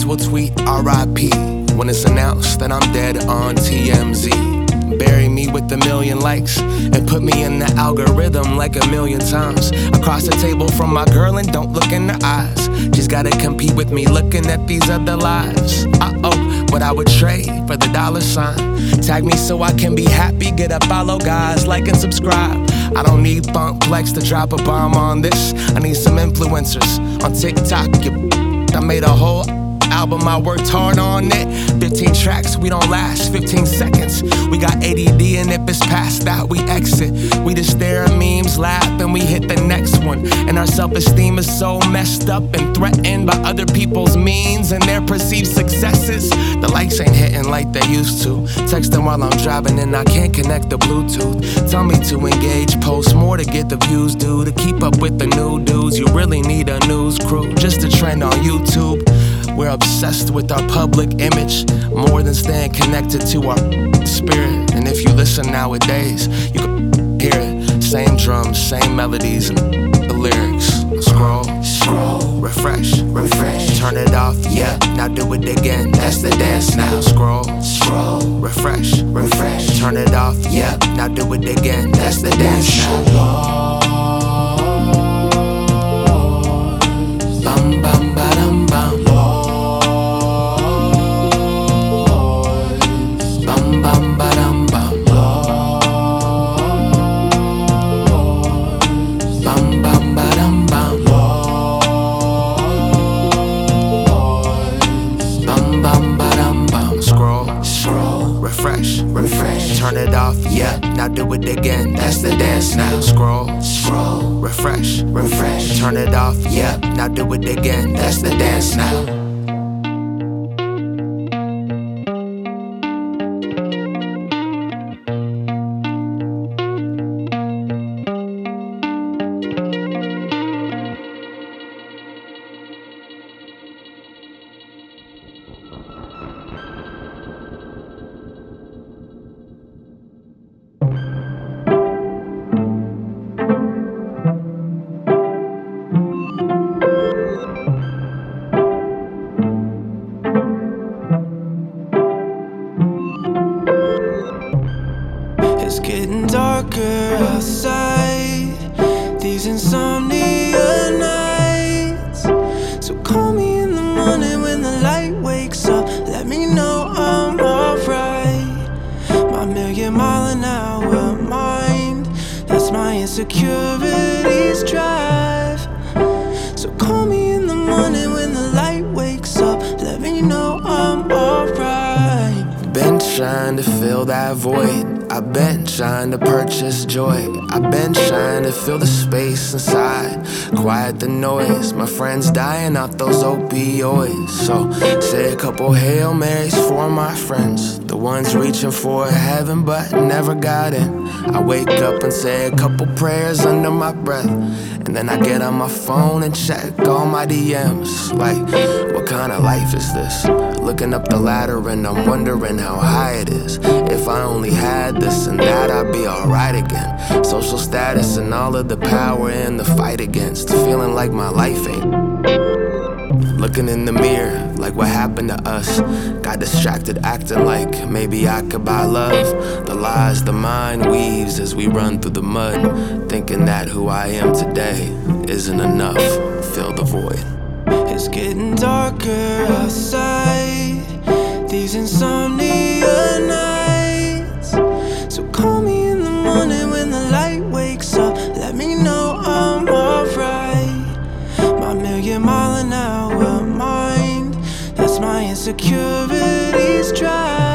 friends will tweet RIP when it's announced that I'm dead on TMZ. Bury me with a million likes and put me in the algorithm like a million times. Across the table from my girl and don't look in her eyes. She's gotta compete with me looking at these other lives. But I would trade for the dollar sign. Tag me so I can be happy, get a follow, guys, like and subscribe. I don't need Funk Flex to drop a bomb on this. I need some influencers on TikTok. I made a whole album, I worked hard on it. 15 tracks, we don't last 15 seconds. We got ADD and if it's past that, we exit. We just stare at memes, laugh, and we hit the next one. And our self-esteem is so messed up and threatened by other people's means and their perceived successes. The likes ain't hitting like they used to. Texting while I'm driving and I can't connect the Bluetooth. Tell me to engage, post more to get the views due. To keep up with the new dudes, you really need a news crew. Just to trend on YouTube. We're obsessed with our public image more than staying connected to our spirit. And if you listen nowadays, you can hear it. Same drums, same melodies, and the lyrics. Scroll, refresh, turn it off, yeah, now do it again. That's the dance now. Scroll, refresh, turn it off, yeah, now do it again. That's the dance now. Bum bum ba dum bum. Bum ba dum bum. Bum bum ba dum bum. Bum bum ba dum bum. Scroll, refresh, turn it off, yeah, now do it again. That's the dance now. Scroll, refresh, turn it off, yeah, now do it again. That's the dance now. It's getting darker outside, these insomnia nights. So call me in the morning when the light wakes up. Let me know I'm alright. My million-mile-an-hour mind, that's my insecurities drive. So call me in the morning when the light wakes up. Let me know I'm alright. Been trying to fill that void. I've been trying to purchase joy. I've been trying to fill the space inside, quiet the noise. My friends dying off those opioids. So say a couple Hail Marys for my friends, the ones reaching for heaven but never got in. I wake up and say a couple prayers under my breath, and then I get on my phone and check all my DMs. Like, what kind of life is this? Looking up the ladder and I'm wondering how high it is. If I only had this and that, I'd be alright again. Social status and all of the power in the fight against, feeling like my life ain't. Looking in the mirror, like what happened to us. Got distracted acting like maybe I could buy love. The lies the mind weaves as we run through the mud, thinking that who I am today isn't enough. Fill the void. It's getting darker outside, these insomnia nights. So call me in the morning when the light wakes up. Let me know I'm alright. My million-mile-an-hour mind, that's my insecurities drive.